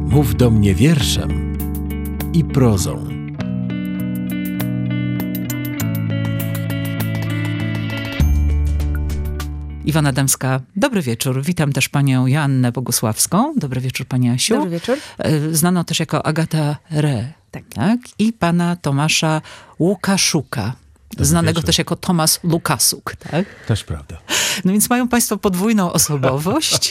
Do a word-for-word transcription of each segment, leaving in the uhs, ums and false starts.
Mów do mnie wierszem i prozą. Iwona Dębska, dobry wieczór. Witam też panią Joannę Bogusławską. Dobry wieczór, pani Asiu. Dobry wieczór. Znaną też jako Agata Re. Tak. tak? I pana Tomasza Łukaszuka. Dobry znanego wieczór. też jako Tomasz Lukasuk, tak? Też prawda. No więc mają państwo podwójną osobowość.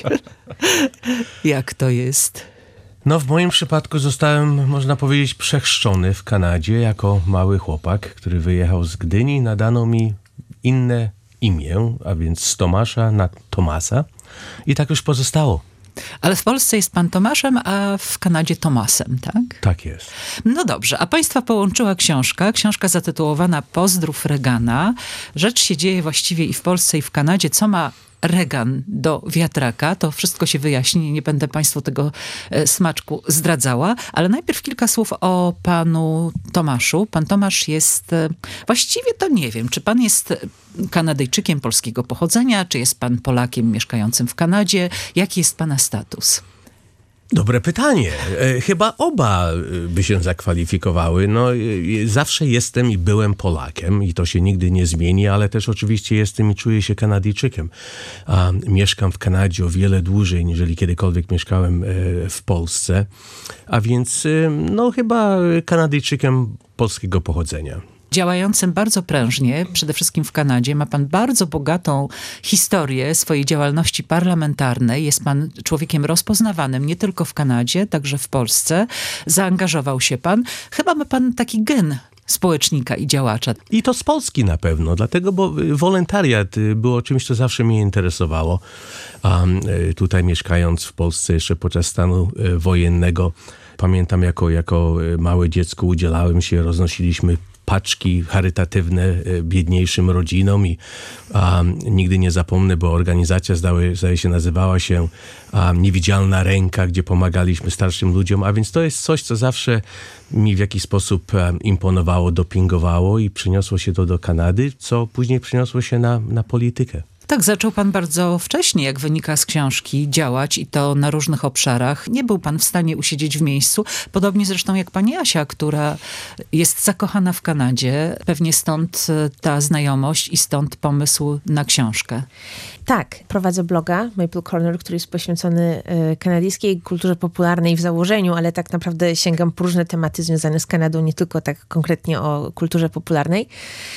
Jak to jest? No w moim przypadku zostałem, można powiedzieć, przechrzczony w Kanadzie jako mały chłopak, który wyjechał z Gdyni. Nadano mi inne imię, a więc z Tomasza na Tomasa. I tak już pozostało. Ale w Polsce jest pan Tomaszem, a w Kanadzie Tomasem, tak? Tak jest. No dobrze, a państwa połączyła książka, książka zatytułowana Pozdrów Reagana. Rzecz się dzieje właściwie i w Polsce, i w Kanadzie. Co ma Reagan do wiatraka? To wszystko się wyjaśni, nie będę państwu tego e, smaczku zdradzała, ale najpierw kilka słów o panu Tomaszu. Pan Tomasz jest, e, właściwie to nie wiem, czy pan jest Kanadyjczykiem polskiego pochodzenia, czy jest pan Polakiem mieszkającym w Kanadzie? Jaki jest pana status? Dobre pytanie. E, Chyba oba e, by się zakwalifikowały. No, e, zawsze jestem i byłem Polakiem i to się nigdy nie zmieni, ale też oczywiście jestem i czuję się Kanadyjczykiem. A, mieszkam w Kanadzie o wiele dłużej, niżeli kiedykolwiek mieszkałem e, w Polsce. A więc e, no chyba Kanadyjczykiem polskiego pochodzenia. Działającym bardzo prężnie, przede wszystkim w Kanadzie. Ma pan bardzo bogatą historię swojej działalności parlamentarnej. Jest pan człowiekiem rozpoznawanym nie tylko w Kanadzie, także w Polsce. Zaangażował się pan. Chyba ma pan taki gen społecznika i działacza. I to z Polski na pewno, dlatego, bo wolontariat było czymś, co zawsze mnie interesowało. Um, tutaj mieszkając w Polsce jeszcze podczas stanu wojennego, pamiętam jako, jako małe dziecko udzielałem się, roznosiliśmy paczki charytatywne biedniejszym rodzinom i um, nigdy nie zapomnę, bo organizacja zdaje, zdaje się nazywała się um, Niewidzialna Ręka, gdzie pomagaliśmy starszym ludziom, a więc to jest coś, co zawsze mi w jakiś sposób um, imponowało, dopingowało i przyniosło się to do Kanady, co później przyniosło się na, na politykę. Tak, zaczął pan bardzo wcześnie, jak wynika z książki, działać i to na różnych obszarach. Nie był pan w stanie usiedzieć w miejscu, podobnie zresztą jak pani Asia, która jest zakochana w Kanadzie. Pewnie stąd ta znajomość i stąd pomysł na książkę. Tak, prowadzę bloga Maple Corner, który jest poświęcony y, kanadyjskiej kulturze popularnej w założeniu, ale tak naprawdę sięgam po różne tematy związane z Kanadą, nie tylko tak konkretnie o kulturze popularnej.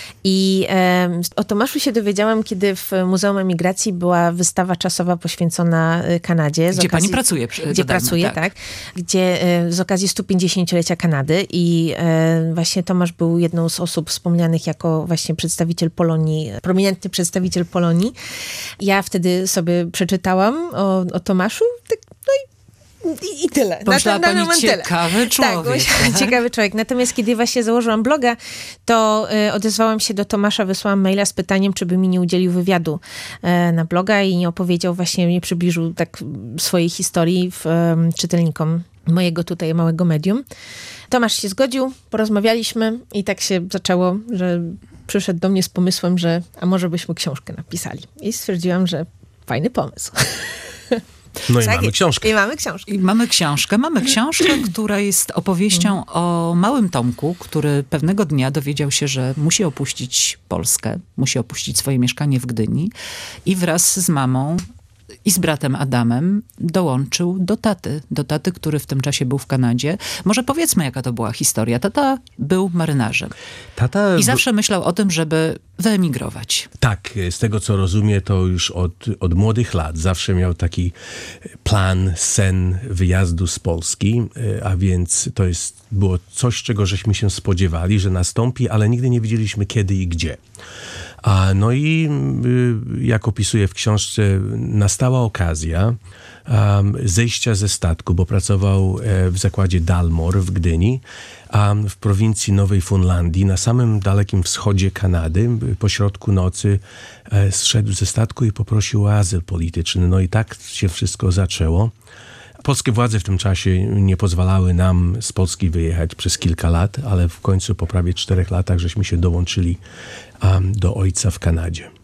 I y, o Tomaszu się dowiedziałam, kiedy w Muzeum Emigracji była wystawa czasowa poświęcona Kanadzie. Z gdzie okazji, pani pracuje? Gdzie dodajmy, pracuję, tak. tak. Gdzie y, z okazji stu pięćdziesięciolecia Kanady i y, właśnie Tomasz był jedną z osób wspomnianych jako właśnie przedstawiciel Polonii, prominentny przedstawiciel Polonii. Ja wtedy sobie przeczytałam o, o Tomaszu, tak, no i, i, i tyle. Pomyślała na, na, na pani ciekawy człowiek. Tak, ciekawy człowiek. Natomiast kiedy właśnie założyłam bloga, to y, odezwałam się do Tomasza, wysłałam maila z pytaniem, czy by mi nie udzielił wywiadu y, na bloga i nie opowiedział, właśnie nie przybliżył tak swojej historii w, y, czytelnikom mojego tutaj małego medium. Tomasz się zgodził, porozmawialiśmy i tak się zaczęło, że przyszedł do mnie z pomysłem, że a może byśmy książkę napisali. I stwierdziłam, że fajny pomysł. No i mamy książkę. I mamy książkę. I mamy książkę. Mamy książkę, która jest opowieścią o małym Tomku, który pewnego dnia dowiedział się, że musi opuścić Polskę, musi opuścić swoje mieszkanie w Gdyni i wraz z mamą i z bratem Adamem dołączył do taty. Do taty, który w tym czasie był w Kanadzie. Może powiedzmy, jaka to była historia. Tata był marynarzem. Tata I zawsze myślał o tym, żeby wyemigrować. Tak, z tego co rozumiem, to już od, od młodych lat zawsze miał taki plan, sen wyjazdu z Polski, a więc to jest, było coś, czego żeśmy się spodziewali, że nastąpi, ale nigdy nie wiedzieliśmy kiedy i gdzie. A no i jak opisuję w książce, nastała okazja um, zejścia ze statku, bo pracował w zakładzie Dalmor w Gdyni, a w prowincji Nowej Fundlandii, na samym dalekim wschodzie Kanady, po środku nocy e, zszedł ze statku i poprosił o azyl polityczny. No i tak się wszystko zaczęło. Polskie władze w tym czasie nie pozwalały nam z Polski wyjechać przez kilka lat, ale w końcu po prawie czterech latach żeśmy się dołączyli um, do ojca w Kanadzie.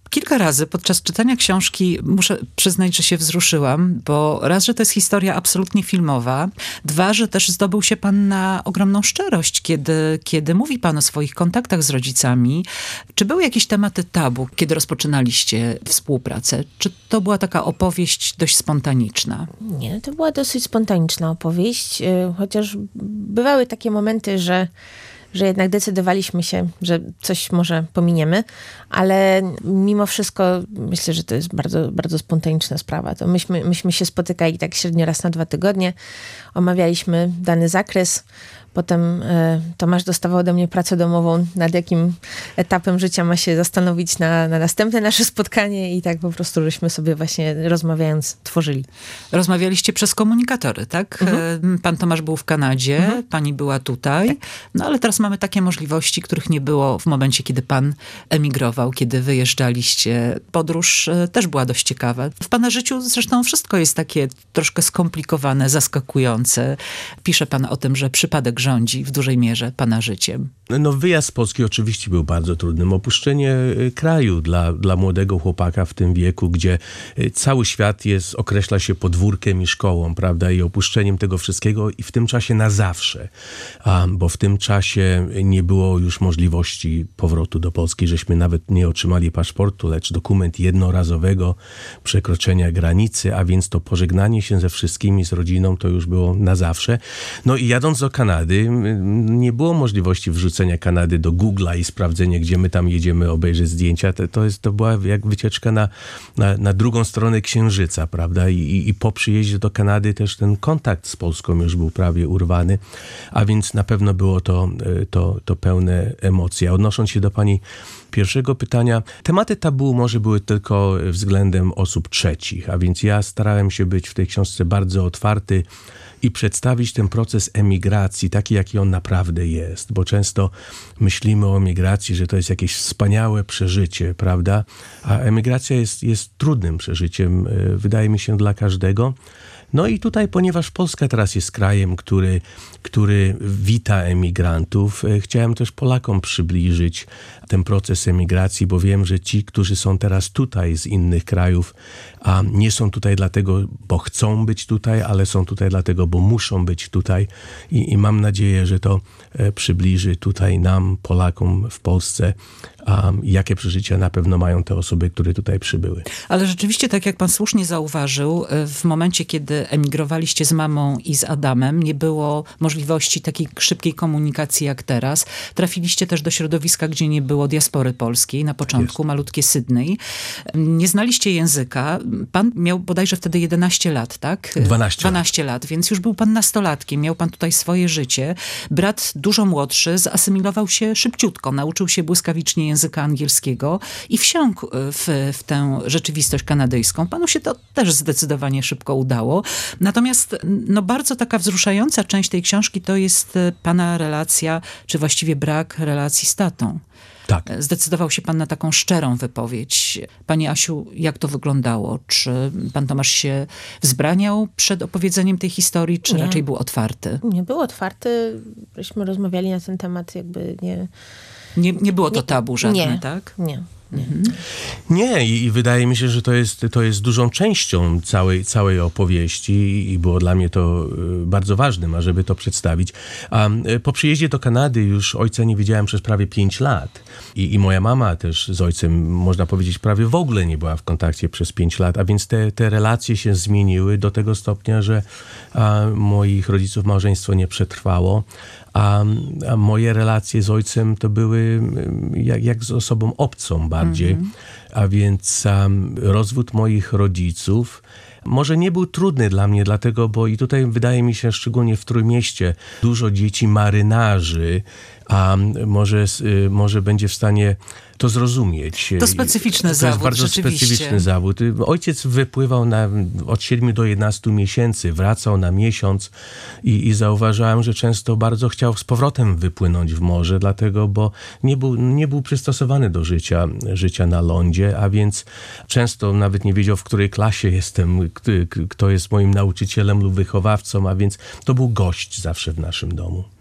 Kilka razy podczas czytania książki muszę przyznać, że się wzruszyłam, bo raz, że to jest historia absolutnie filmowa, dwa, że też zdobył się pan na ogromną szczerość, kiedy, kiedy mówi pan o swoich kontaktach z rodzicami. Czy były jakieś tematy tabu, kiedy rozpoczynaliście współpracę? Czy to była taka opowieść dość spontaniczna? Nie, to była dosyć spontaniczna opowieść, yy, chociaż bywały takie momenty, że że jednak decydowaliśmy się, że coś może pominiemy, ale mimo wszystko myślę, że to jest bardzo, bardzo spontaniczna sprawa. To myśmy, myśmy się spotykali tak średnio raz na dwa tygodnie, omawialiśmy dany zakres, potem e, Tomasz dostawał ode mnie pracę domową, nad jakim etapem życia ma się zastanowić na, na następne nasze spotkanie i tak po prostu żeśmy sobie właśnie rozmawiając tworzyli. Rozmawialiście przez komunikatory, tak? Mhm. Pan Tomasz był w Kanadzie, mhm. pani była tutaj, tak. No ale teraz mamy takie możliwości, których nie było w momencie, kiedy pan emigrował, kiedy wyjeżdżaliście. Podróż też była dość ciekawa. W pana życiu zresztą wszystko jest takie troszkę skomplikowane, zaskakujące. Pisze pan o tym, że przypadek rządzi w dużej mierze pana życiem. No wyjazd z Polski oczywiście był bardzo trudnym. Opuszczenie kraju dla, dla młodego chłopaka w tym wieku, gdzie cały świat jest, określa się podwórkiem i szkołą, prawda? I opuszczeniem tego wszystkiego i w tym czasie na zawsze. A, bo w tym czasie nie było już możliwości powrotu do Polski, żeśmy nawet nie otrzymali paszportu, lecz dokument jednorazowego przekroczenia granicy, a więc to pożegnanie się ze wszystkimi, z rodziną, to już było na zawsze. No i jadąc do Kanady, nie było możliwości wrzucenia Kanady do Google'a i sprawdzenia, gdzie my tam jedziemy, obejrzeć zdjęcia. To, to, jest, to była jak wycieczka na, na, na drugą stronę Księżyca, prawda? I, i, I po przyjeździe do Kanady też ten kontakt z Polską już był prawie urwany, a więc na pewno było to, to, to pełne emocji. A odnosząc się do pani pierwszego pytania, tematy tabu może były tylko względem osób trzecich, a więc ja starałem się być w tej książce bardzo otwarty i przedstawić ten proces emigracji taki, jaki on naprawdę jest, bo często myślimy o emigracji, że to jest jakieś wspaniałe przeżycie, prawda? A emigracja jest, jest trudnym przeżyciem, wydaje mi się, dla każdego. No i tutaj, ponieważ Polska teraz jest krajem, który, który wita emigrantów, chciałem też Polakom przybliżyć ten proces emigracji, bo wiem, że ci, którzy są teraz tutaj z innych krajów, a nie są tutaj dlatego, bo chcą być tutaj, ale są tutaj dlatego, bo muszą być tutaj i, i mam nadzieję, że to przybliży tutaj nam, Polakom w Polsce, a jakie przeżycia na pewno mają te osoby, które tutaj przybyły. Ale rzeczywiście, tak jak pan słusznie zauważył, w momencie, kiedy emigrowaliście z mamą i z Adamem, nie było możliwości takiej szybkiej komunikacji jak teraz. Trafiliście też do środowiska, gdzie nie było diaspory polskiej, na początku, jest. Malutkie Sydney. Nie znaliście języka. Pan miał bodajże wtedy jedenaście lat, tak? dwanaście. dwanaście lat, więc już był pan nastolatkiem, miał pan tutaj swoje życie. Brat dużo młodszy zasymilował się szybciutko, nauczył się błyskawicznie języka angielskiego i wsiąkł w, w tę rzeczywistość kanadyjską. Panu się to też zdecydowanie szybko udało. Natomiast no, bardzo taka wzruszająca część tej książki to jest pana relacja, czy właściwie brak relacji z tatą. Tak. Zdecydował się pan na taką szczerą wypowiedź. Pani Asiu, jak to wyglądało? Czy pan Tomasz się wzbraniał przed opowiedzeniem tej historii, czy nie. raczej był otwarty? Nie był otwarty. Żeśmy rozmawiali na ten temat, jakby nie... Nie, nie było to tabu żadne, nie, tak? Nie. Mhm. Nie, i, i wydaje mi się, że to jest, to jest dużą częścią całej, całej opowieści i było dla mnie to bardzo ważnym, ażeby to przedstawić. A po przyjeździe do Kanady już ojca nie widziałem przez prawie pięć lat. I, i moja mama też z ojcem, można powiedzieć, prawie w ogóle nie była w kontakcie przez pięć lat, a więc te, te relacje się zmieniły do tego stopnia, że a, moich rodziców małżeństwo nie przetrwało. A, a moje relacje z ojcem to były jak, jak z osobą obcą bardziej. Mm-hmm. A więc um, rozwód moich rodziców może nie był trudny dla mnie, dlatego, bo i tutaj wydaje mi się, szczególnie w Trójmieście, dużo dzieci marynarzy, a może, może będzie w stanie to zrozumieć. To specyficzny to zawód, jest bardzo specyficzny zawód. Ojciec wypływał na, od siedmiu do jedenastu miesięcy, wracał na miesiąc i, i zauważyłem, że często bardzo chciał z powrotem wypłynąć w morze, dlatego, bo nie był, nie był przystosowany do życia, życia na lądzie, a więc często nawet nie wiedział, w której klasie jestem, kto jest moim nauczycielem lub wychowawcą, a więc to był gość zawsze w naszym domu.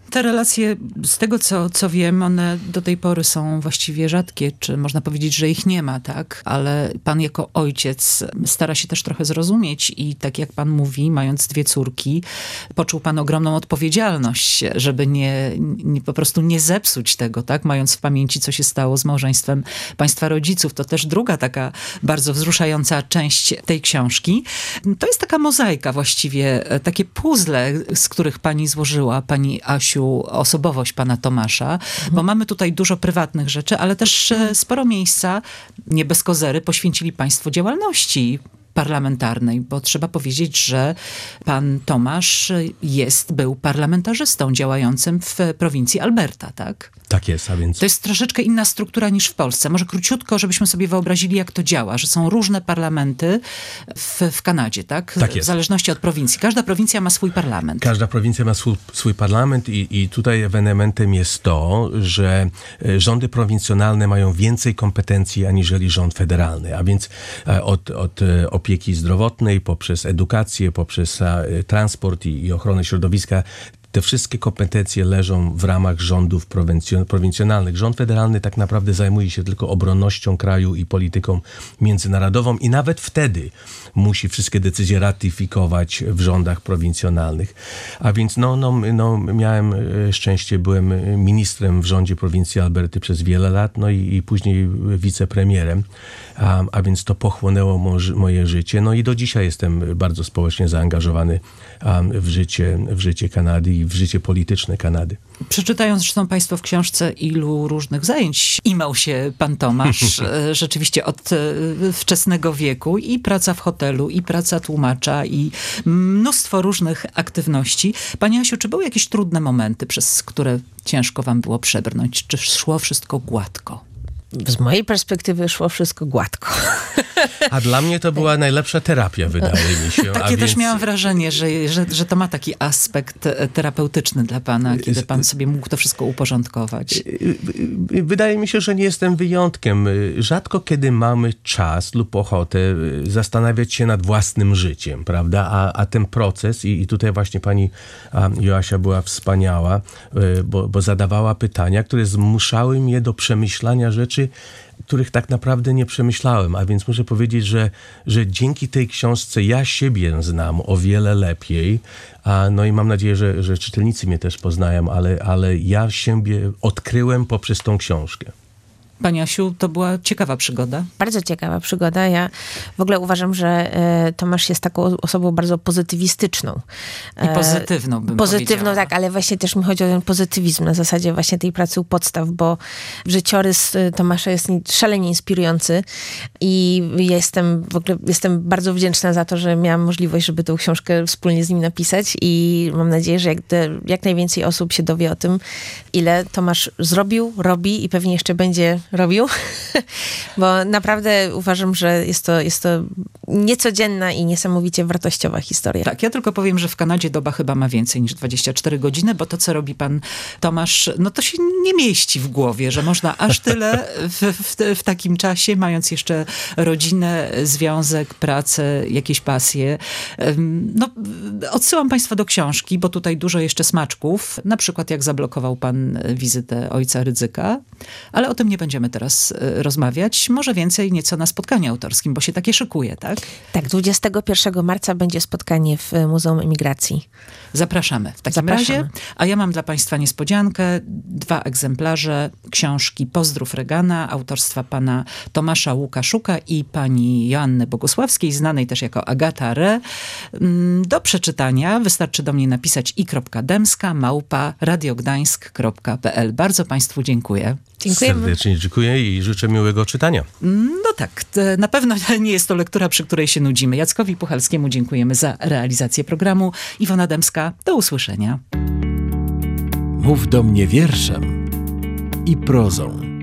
Te relacje, z tego co, co wiem, one do tej pory są właściwie rzadkie, czy można powiedzieć, że ich nie ma, tak? Ale pan jako ojciec stara się też trochę zrozumieć i tak jak pan mówi, mając dwie córki, poczuł pan ogromną odpowiedzialność, żeby nie, nie po prostu nie zepsuć tego, tak? Mając w pamięci, co się stało z małżeństwem państwa rodziców. To też druga taka bardzo wzruszająca część tej książki. To jest taka mozaika właściwie, takie puzzle, z których pani złożyła, pani Asiu, osobowość pana Tomasza, mhm. bo mamy tutaj dużo prywatnych rzeczy, ale też sporo miejsca, nie bez kozery, poświęcili państwo działalności parlamentarnej, bo trzeba powiedzieć, że pan Tomasz jest, był parlamentarzystą działającym w prowincji Alberta, tak? Tak jest, a więc... To jest troszeczkę inna struktura niż w Polsce. Może króciutko, żebyśmy sobie wyobrazili, jak to działa, że są różne parlamenty w, w Kanadzie, tak? Tak jest. W zależności od prowincji. Każda prowincja ma swój parlament. Każda prowincja ma swój, swój parlament i, i tutaj ewenementem jest to, że rządy prowincjonalne mają więcej kompetencji aniżeli rząd federalny, a więc od, od opieki zdrowotnej, poprzez edukację, poprzez transport i, i ochronę środowiska. Te wszystkie kompetencje leżą w ramach rządów prowincjonalnych. Rząd federalny tak naprawdę zajmuje się tylko obronnością kraju i polityką międzynarodową i nawet wtedy musi wszystkie decyzje ratyfikować w rządach prowincjonalnych. A więc no, no, no, miałem szczęście, byłem ministrem w rządzie prowincji Alberty przez wiele lat, no i, i później wicepremierem, a, a więc to pochłonęło mo, moje życie. No i do dzisiaj jestem bardzo społecznie zaangażowany um, w życie, w życie Kanady i w życie polityczne Kanady. Przeczytając zresztą państwo w książce, ilu różnych zajęć imał się pan Tomasz, rzeczywiście od wczesnego wieku, i praca w hotelu, i praca tłumacza, i mnóstwo różnych aktywności. Pani Asiu, czy były jakieś trudne momenty, przez które ciężko wam było przebrnąć? Czy szło wszystko gładko? Z mojej perspektywy szło wszystko gładko. A dla mnie to była najlepsza terapia, wydaje mi się. Takie A też więc... miałam wrażenie, że, że, że to ma taki aspekt terapeutyczny dla pana, kiedy pan sobie mógł to wszystko uporządkować. Wydaje mi się, że nie jestem wyjątkiem. Rzadko kiedy mamy czas lub ochotę zastanawiać się nad własnym życiem, prawda? A, a ten proces, i, i tutaj właśnie pani Joasia była wspaniała, bo, bo zadawała pytania, które zmuszały mnie do przemyślania rzeczy, których tak naprawdę nie przemyślałem, a więc muszę powiedzieć, że, że dzięki tej książce ja siebie znam o wiele lepiej, a, no i mam nadzieję, że, że czytelnicy mnie też poznają, ale, ale ja siebie odkryłem poprzez tą książkę. Pani Asiu, to była ciekawa przygoda. Bardzo ciekawa przygoda. Ja w ogóle uważam, że e, Tomasz jest taką osobą bardzo pozytywistyczną. I pozytywną, bym Pozytywną, powiedziała. tak, ale właśnie też mi chodzi o ten pozytywizm na zasadzie właśnie tej pracy u podstaw, bo życiorys Tomasza jest szalenie inspirujący i jestem w ogóle jestem bardzo wdzięczna za to, że miałam możliwość, żeby tę książkę wspólnie z nim napisać i mam nadzieję, że jak, jak najwięcej osób się dowie o tym, ile Tomasz zrobił, robi i pewnie jeszcze będzie robił, bo naprawdę uważam, że jest to, jest to niecodzienna i niesamowicie wartościowa historia. Tak, ja tylko powiem, że w Kanadzie doba chyba ma więcej niż dwadzieścia cztery godziny, bo to, co robi pan Tomasz, no to się nie mieści w głowie, że można aż tyle w, w, w takim czasie, mając jeszcze rodzinę, związek, pracę, jakieś pasje. No, odsyłam państwa do książki, bo tutaj dużo jeszcze smaczków, na przykład jak zablokował pan wizytę ojca Rydzyka, ale o tym nie będziemy teraz rozmawiać. Może więcej nieco na spotkaniu autorskim, bo się takie szykuje, tak? Tak, dwudziestego pierwszego marca będzie spotkanie w Muzeum Emigracji. Zapraszamy w takim Zapraszamy. razie. A ja mam dla państwa niespodziankę. Dwa egzemplarze książki Pozdrów Reagana, autorstwa pana Tomasza Łukaszuka i pani Joanny Bogusławskiej, znanej też jako Agata Re. Do przeczytania wystarczy do mnie napisać i.demska małpa radiogdańsk kropka pe el. Bardzo państwu dziękuję. Dziękujemy. Serdecznie dziękuję i życzę miłego czytania. No tak, na pewno nie jest to lektura, przy której się nudzimy. Jackowi Puchalskiemu dziękujemy za realizację programu. Iwona Dębska, do usłyszenia. Mów do mnie wierszem i prozą.